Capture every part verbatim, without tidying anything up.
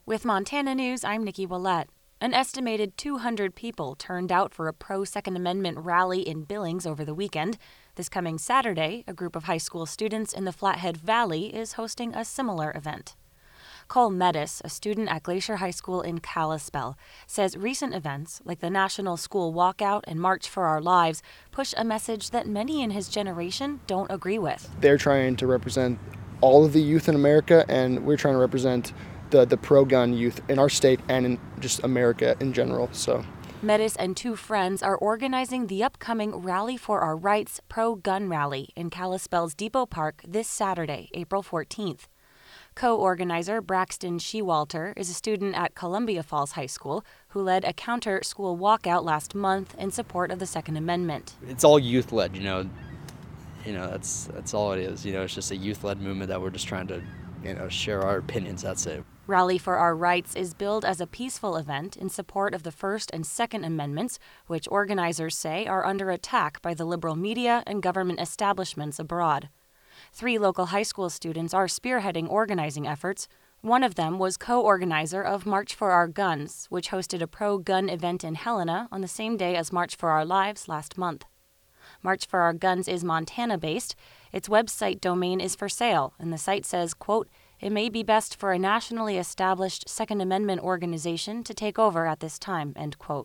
With Montana News, I'm Nikki Willett. An estimated two hundred people turned out for a pro-Second Amendment rally in Billings over the weekend. This coming Saturday, a group of high school students in the Flathead Valley is hosting a similar event. Cole Metis, a student at Glacier High School in Kalispell, says recent events like the National School Walkout and March for Our Lives push a message that many in his generation don't agree with. They're trying to represent all of the youth in America, and we're trying to represent the, the pro-gun youth in our state and in just America in general. So, Metis and two friends are organizing the upcoming Rally for Our Rights pro-gun rally in Kalispell's Depot Park this Saturday, April fourteenth. Co-organizer Braxton Shewalter is a student at Columbia Falls High School who led a counter-school walkout last month in support of the Second Amendment. It's all youth-led, you know. You know, that's that's all it is. You know, it's just a youth-led movement that we're just trying to, you know, share our opinions. That's it. Rally for Our Rights is billed as a peaceful event in support of the First and Second Amendments, which organizers say are under attack by the liberal media and government establishments abroad. Three local high school students are spearheading organizing efforts. One of them was co-organizer of March for Our Guns, which hosted a pro-gun event in Helena on the same day as March for Our Lives last month. March for Our Guns is Montana-based. Its website domain is for sale, and the site says, quote, "It may be best for a nationally established Second Amendment organization to take over at this time," end quote.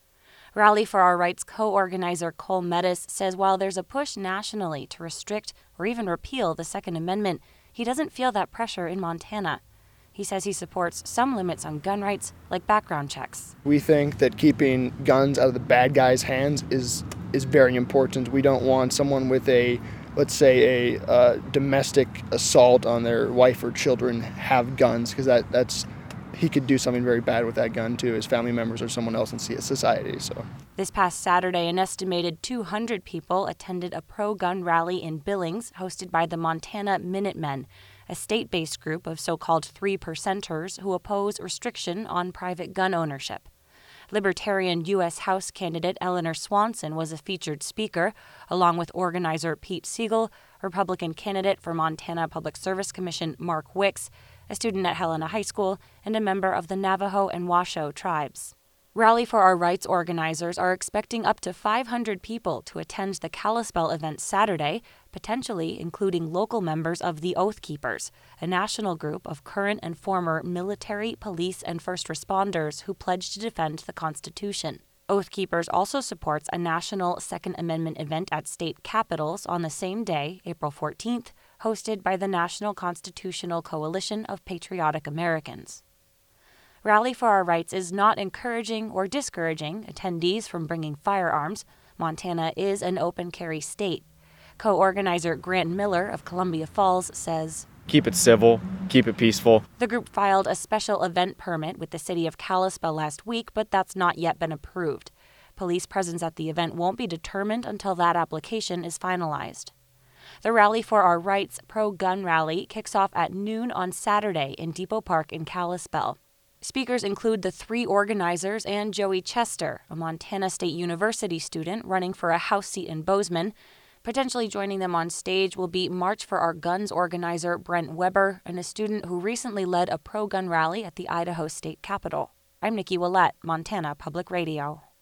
Rally for Our Rights co-organizer Cole Metis says while there's a push nationally to restrict or even repeal the Second Amendment, he doesn't feel that pressure in Montana. He says he supports some limits on gun rights, like background checks. We think that keeping guns out of the bad guys' hands is is very important. We don't want someone with a, let's say, a uh, domestic assault on their wife or children have guns, because that, that's he could do something very bad with that gun to his family members or someone else in society. So, this past Saturday, an estimated two hundred people attended a pro-gun rally in Billings hosted by the Montana Minutemen, a state-based group of so-called three percenters who oppose restriction on private gun ownership. Libertarian U S House candidate Eleanor Swanson was a featured speaker, along with organizer Pete Siegel, Republican candidate for Montana Public Service Commission Mark Wicks, a student at Helena High School, and a member of the Navajo and Washoe tribes. Rally for Our Rights organizers are expecting up to five hundred people to attend the Kalispell event Saturday, potentially including local members of the Oath Keepers, a national group of current and former military, police, and first responders who pledge to defend the Constitution. Oath Keepers also supports a national Second Amendment event at state capitals on the same day, April fourteenth, hosted by the National Constitutional Coalition of Patriotic Americans. Rally for Our Rights is not encouraging or discouraging attendees from bringing firearms. Montana is an open-carry state. Co-organizer Grant Miller of Columbia Falls says, "Keep it civil, keep it peaceful." The group filed a special event permit with the city of Kalispell last week, but that's not yet been approved. Police presence at the event won't be determined until that application is finalized. The Rally for Our Rights pro-gun rally kicks off at noon on Saturday in Depot Park in Kalispell. Speakers include the three organizers and Joey Chester, a Montana State University student running for a House seat in Bozeman. Potentially joining them on stage will be March for Our Guns organizer Brent Weber and a student who recently led a pro-gun rally at the Idaho State Capitol. I'm Nikki Willett, Montana Public Radio.